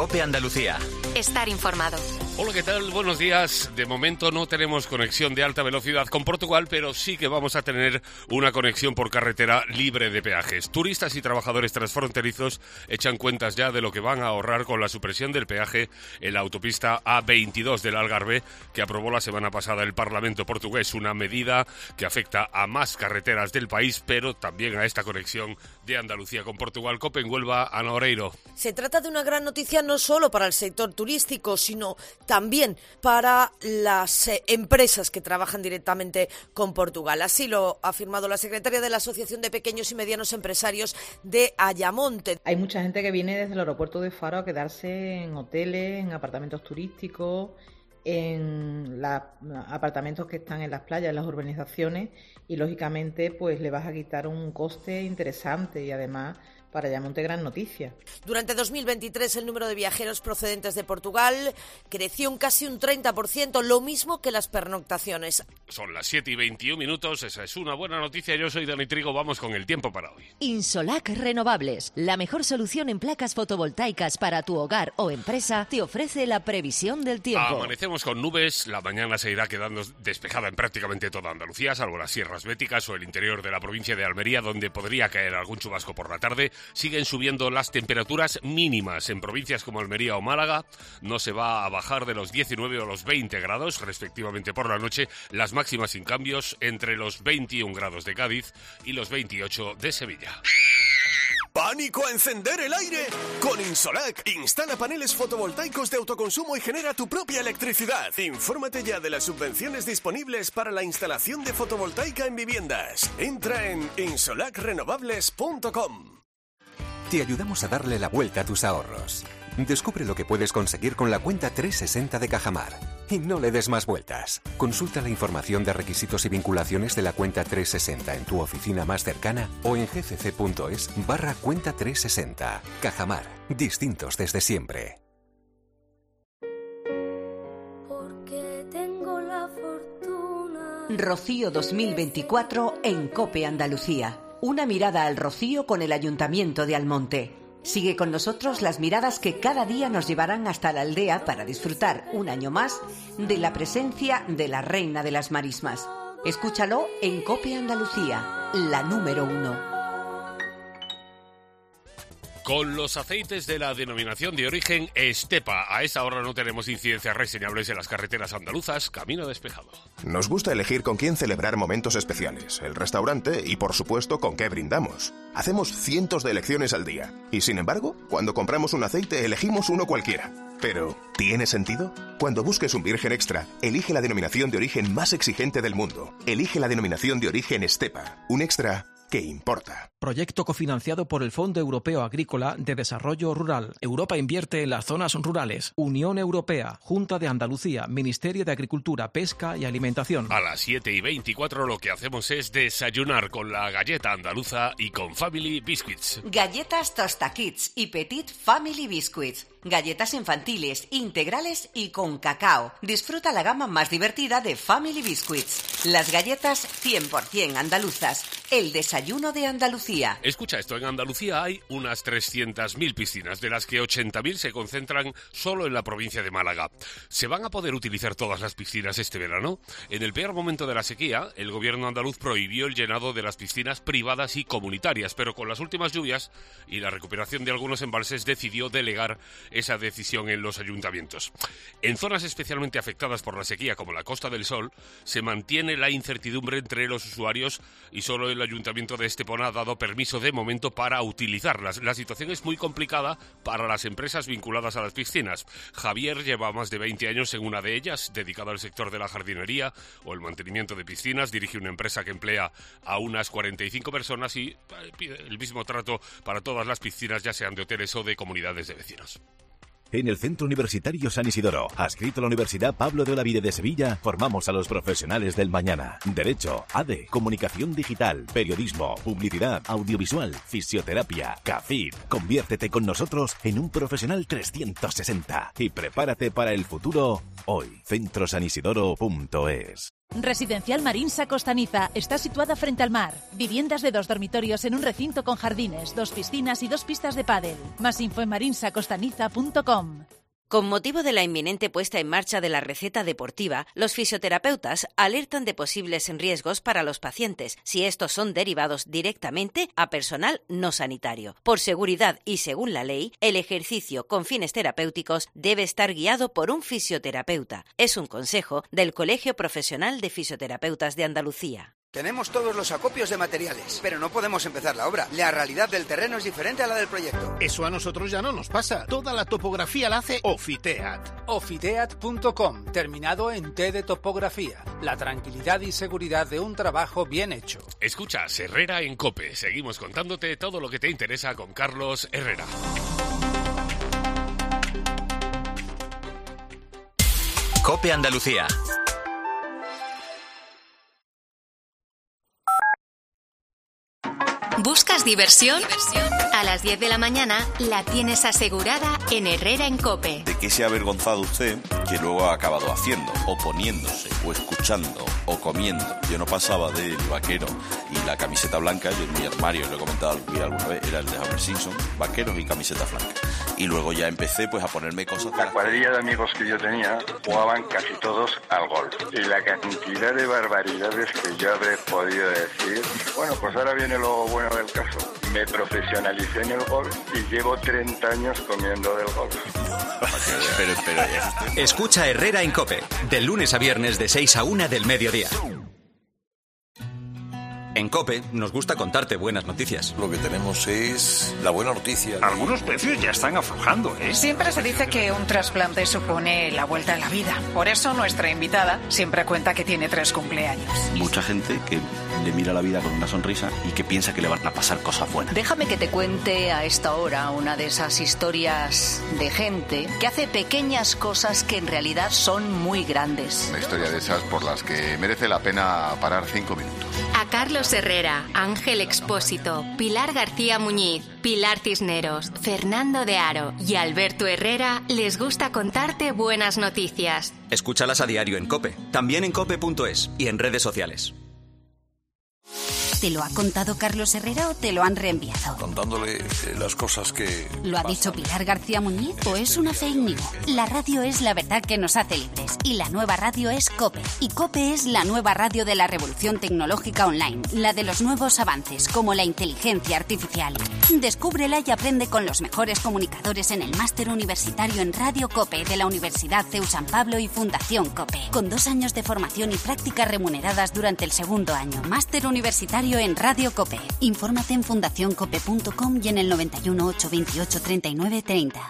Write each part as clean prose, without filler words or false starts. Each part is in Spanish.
COPE Andalucía. Estar informado. Hola, ¿qué tal? Buenos días. De momento no tenemos conexión de alta velocidad con Portugal, pero sí que vamos a tener una conexión por carretera libre de peajes. Turistas y trabajadores transfronterizos echan cuentas ya de lo que van a ahorrar con la supresión del peaje en la autopista A22 del Algarve, que aprobó la semana pasada el Parlamento portugués. Una medida que afecta a más carreteras del país, pero también a esta conexión de Andalucía con Portugal. COPE en Huelva, Ana Oreiro. Se trata de una gran noticia no solo para el sector turístico, sino también para las empresas que trabajan directamente con Portugal. Así lo ha afirmado la secretaria de la Asociación de Pequeños y Medianos Empresarios de Ayamonte. Hay mucha gente que viene desde el aeropuerto de Faro a quedarse en hoteles, en apartamentos turísticos, en apartamentos que están en las playas, en las urbanizaciones, y lógicamente pues le vas a quitar un coste interesante y además para Ayamonte gran noticia. Durante 2023 el número de viajeros procedentes de Portugal creció un casi un 30%, lo mismo que las pernoctaciones. Son las 7:21, esa es una buena noticia. Yo soy Dani Trigo, vamos con el tiempo para hoy. Insolac Renovables, la mejor solución en placas fotovoltaicas para tu hogar o empresa, te ofrece la previsión del tiempo. Amanecemos con nubes, la mañana se irá quedando despejada en prácticamente toda Andalucía, salvo las sierras béticas o el interior de la provincia de Almería, donde podría caer algún chubasco por la tarde. Siguen subiendo las temperaturas mínimas en provincias como Almería o Málaga. No se va a bajar de los 19 o los 20 grados, respectivamente, por la noche. Las máximas sin cambios entre los 21 grados de Cádiz y los 28 de Sevilla. ¡Pánico a encender el aire! Con Insolac, instala paneles fotovoltaicos de autoconsumo y genera tu propia electricidad. Infórmate ya de las subvenciones disponibles para la instalación de fotovoltaica en viviendas. Entra en insolacrenovables.com. Te ayudamos a darle la vuelta a tus ahorros. Descubre lo que puedes conseguir con la cuenta 360 de Cajamar. Y no le des más vueltas. Consulta la información de requisitos y vinculaciones de la cuenta 360 en tu oficina más cercana o en gcc.es/cuenta 360. Cajamar, distintos desde siempre. Porque tengo la fortuna. Rocío 2024 en COPE Andalucía. Una mirada al rocío con el Ayuntamiento de Almonte. Sigue con nosotros las miradas que cada día nos llevarán hasta la aldea para disfrutar un año más de la presencia de la Reina de las Marismas. Escúchalo en COPE Andalucía, la número 1. Con los aceites de la denominación de origen Estepa. A esa hora no tenemos incidencias reseñables en las carreteras andaluzas. Camino despejado. Nos gusta elegir con quién celebrar momentos especiales, el restaurante y, por supuesto, con qué brindamos. Hacemos cientos de elecciones al día. Y, sin embargo, cuando compramos un aceite, elegimos uno cualquiera. Pero, ¿tiene sentido? Cuando busques un virgen extra, elige la denominación de origen más exigente del mundo. Elige la denominación de origen Estepa. Un extra que importa. Proyecto cofinanciado por el Fondo Europeo Agrícola de Desarrollo Rural. Europa invierte en las zonas rurales. Unión Europea, Junta de Andalucía, Ministerio de Agricultura, Pesca y Alimentación. A las 7:24 lo que hacemos es desayunar con la galleta andaluza y con Family Biscuits. Galletas Tosta Kids y Petit Family Biscuits. Galletas infantiles, integrales y con cacao. Disfruta la gama más divertida de Family Biscuits. Las galletas 100% andaluzas. El desayuno de Andalucía. Escucha esto, en Andalucía hay unas 300.000 piscinas, de las que 80.000 se concentran solo en la provincia de Málaga. ¿Se van a poder utilizar todas las piscinas este verano? En el peor momento de la sequía, el gobierno andaluz prohibió el llenado de las piscinas privadas y comunitarias, pero con las últimas lluvias y la recuperación de algunos embalses decidió delegar esa decisión en los ayuntamientos. En zonas especialmente afectadas por la sequía, como la Costa del Sol, se mantiene la incertidumbre entre los usuarios y solo el ayuntamiento de Estepona ha dado permiso de momento para utilizarlas. La situación es muy complicada para las empresas vinculadas a las piscinas. Javier lleva más de 20 años en una de ellas, dedicada al sector de la jardinería o el mantenimiento de piscinas. Dirige una empresa que emplea a unas 45 personas y pide el mismo trato para todas las piscinas, ya sean de hoteles o de comunidades de vecinos. En el Centro Universitario San Isidoro, adscrito a la Universidad Pablo de Olavide de Sevilla, formamos a los profesionales del mañana. Derecho, ADE, Comunicación Digital, Periodismo, Publicidad, Audiovisual, Fisioterapia, CAFID. Conviértete con nosotros en un profesional 360 y prepárate para el futuro hoy. centrosanisidoro.es. Residencial Marinsa Costaniza está situada frente al mar. Viviendas de 2 dormitorios en un recinto con jardines, 2 piscinas y 2 pistas de pádel. Más info en marinsacostaniza.com. Con motivo de la inminente puesta en marcha de la receta deportiva, los fisioterapeutas alertan de posibles riesgos para los pacientes si estos son derivados directamente a personal no sanitario. Por seguridad y según la ley, el ejercicio con fines terapéuticos debe estar guiado por un fisioterapeuta. Es un consejo del Colegio Profesional de Fisioterapeutas de Andalucía. Tenemos todos los acopios de materiales, pero no podemos empezar la obra. La realidad del terreno es diferente a la del proyecto. Eso a nosotros ya no nos pasa. Toda la topografía la hace Ofiteat. Ofiteat.com, terminado en T de topografía. La tranquilidad y seguridad de un trabajo bien hecho. Escuchas Herrera en COPE. Seguimos contándote todo lo que te interesa con Carlos Herrera. COPE Andalucía. ¿Buscas diversión? A las 10 de la mañana la tienes asegurada en Herrera en COPE. ¿De qué se ha avergonzado usted que luego ha acabado haciendo, o poniéndose, o escuchando, o comiendo? Yo no pasaba del vaquero y la camiseta blanca. Yo en mi armario, lo he comentado alguna vez, era el de Homer Simpson, vaqueros y camiseta blanca. Y luego ya empecé pues a ponerme cosas. La cuadrilla de amigos que yo tenía jugaban casi todos al golf. Y la cantidad de barbaridades que yo habré podido decir. Bueno, pues ahora viene lo bueno del caso. Me profesionalicé en el golf y llevo 30 años comiendo del golf. Pero escucha Herrera en COPE, de lunes a viernes de 6 a 1 del mediodía. En COPE nos gusta contarte buenas noticias. Lo que tenemos es la buena noticia. Algunos precios ya están aflojando, ¿eh? Siempre se dice que un trasplante supone la vuelta a la vida. Por eso nuestra invitada siempre cuenta que tiene 3 cumpleaños. Mucha gente que le mira la vida con una sonrisa y que piensa que le van a pasar cosas buenas. Déjame que te cuente a esta hora una de esas historias de gente que hace pequeñas cosas que en realidad son muy grandes. Una historia de esas por las que merece la pena parar 5 minutos. A Carlos Herrera, Ángel Expósito, Pilar García Muñiz, Pilar Cisneros, Fernando de Aro y Alberto Herrera les gusta contarte buenas noticias. Escúchalas a diario en COPE, también en cope.es y en redes sociales. ¿Te lo ha contado Carlos Herrera o te lo han reenviado? Contándole las cosas que... ¿Lo ha dicho Pilar García Muñiz o es una fake news? La radio es la verdad que nos hace libres y la nueva radio es COPE. Y COPE es la nueva radio de la revolución tecnológica online, la de los nuevos avances como la inteligencia artificial. Descúbrela y aprende con los mejores comunicadores en el máster universitario en Radio COPE de la Universidad CEU San Pablo y Fundación COPE, con 2 años de formación y prácticas remuneradas durante el 2º año. Máster universitario en Radio COPE. Infórmate en fundacioncope.com y en el 91 828 39 30.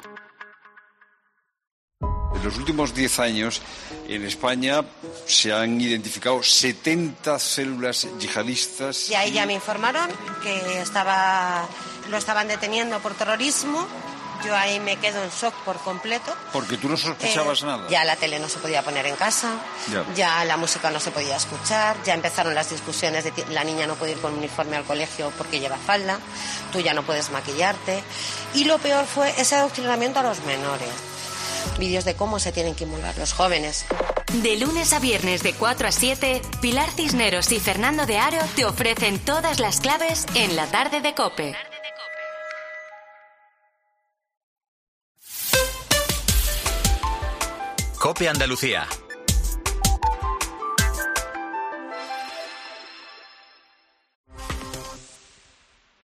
En los últimos 10 años, en España se han identificado 70 células yihadistas. Y ahí ya me informaron que lo estaban deteniendo por terrorismo. Yo ahí me quedo en shock por completo. Porque tú no sospechabas nada. Ya la tele no se podía poner en casa, ya la música no se podía escuchar, ya empezaron las discusiones de que la niña no puede ir con uniforme al colegio porque lleva falda, tú ya no puedes maquillarte. Y lo peor fue ese adoctrinamiento a los menores. Vídeos de cómo se tienen que inmolar los jóvenes. De lunes a viernes de 4 a 7, Pilar Cisneros y Fernando de Aro te ofrecen todas las claves en la tarde de COPE. COPE Andalucía,